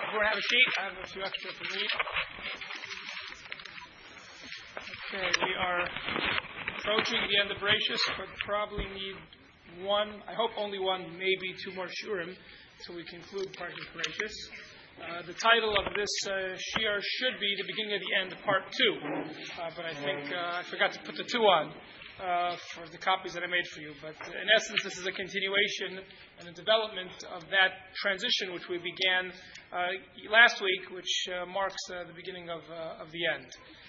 Everyone have a sheet? I have a few extra for me. Okay, we are approaching the end of Bereshis, but probably need one, I hope only one, maybe two more shurim, so we conclude Parshas Bereshis. The title of this shiur should be The Beginning of the End, Part 2, but I think I forgot to put the 2 on for the copies that I made for you. But in essence, this is a continuation and a development of that transition which we began last week, which marks the beginning of the end.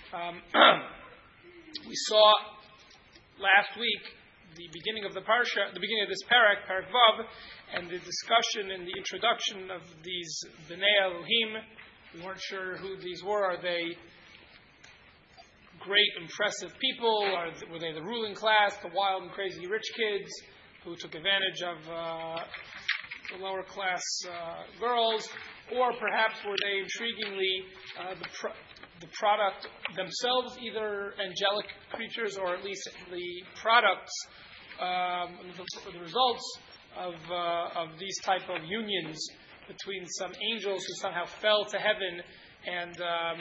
We saw last week the beginning of the parsha, the beginning of this parak Vav, and the discussion and the introduction of these Bnei Elohim. We weren't sure who these were. Are they great, impressive people? Were they the ruling class, the wild and crazy rich kids who took advantage of the lower class girls? Or perhaps were they intriguingly the product themselves, either angelic creatures or at least the products, the results of these type of unions between some angels who somehow fell to heaven and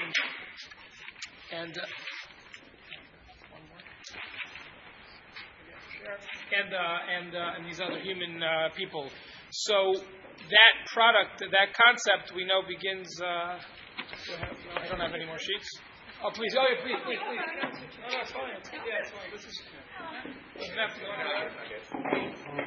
these other human people. So that product, that concept, we know begins. I don't have any more sheets. Oh, please. Oh, yeah, please. No, it's fine. It's fine. This is. Doesn't have to go into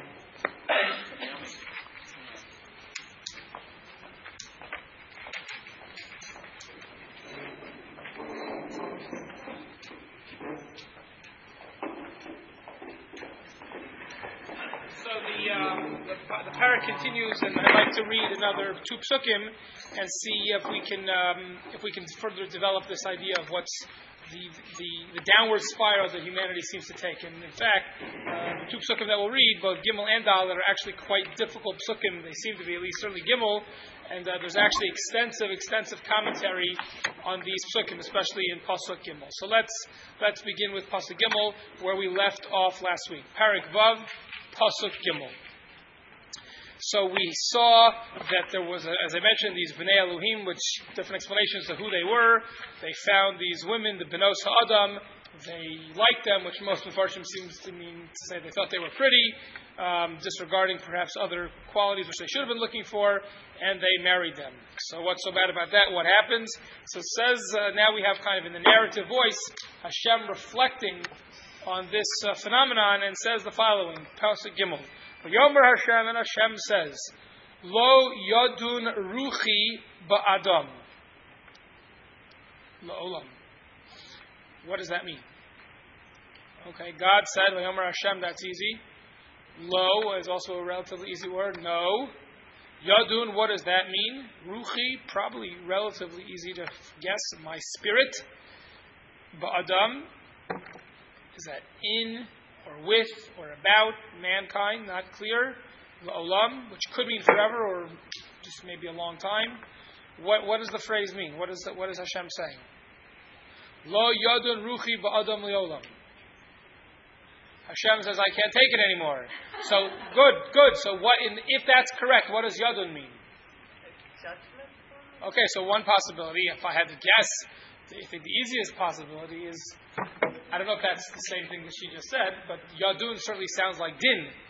the parak continues, and I'd like to read another 2 psukim and see if we can further develop this idea of what's the downward spiral that humanity seems to take. And in fact, the 2 psukim that we'll read, both Gimel and Dalet, are actually quite difficult psukim. They seem to be, at least certainly Gimel, and there's actually extensive commentary on these psukim, especially in Pasuk Gimel. So let's begin with Pasuk Gimel, where we left off last week. Parak Vav, Pasuk Gimel. So we saw that there was, as I mentioned, these Bnei Elohim, which different explanations of who they were. They found these women, the Benos HaAdam. They liked them, which most Mefarshim seems to mean to say they thought they were pretty, disregarding perhaps other qualities which they should have been looking for, and they married them. So what's so bad about that? What happens? So it says, now we have kind of in the narrative voice, Hashem reflecting on this phenomenon, and says the following, Pasuk Gimel. Yomer Hashem, and Hashem says, Lo yodun ruchi ba'adam. La'olam. What does that mean? Okay, God said, Yomer Hashem, that's easy. Lo is also a relatively easy word. No. Yodun, what does that mean? Ruchi, probably relatively easy to guess. My spirit. Ba'adam. Is that in or with or about mankind? Not clear. La'olam, which could mean forever or just maybe a long time. What does the phrase mean? What is Hashem saying? Lo yadun ruchi ba'adam li'olam. Hashem says, I can't take it anymore. So good. So if that's correct, what does yadun mean? Okay, so one possibility, if I had to guess, I think the easiest possibility is, I don't know if that's the same thing that she just said, but Yadun certainly sounds like din.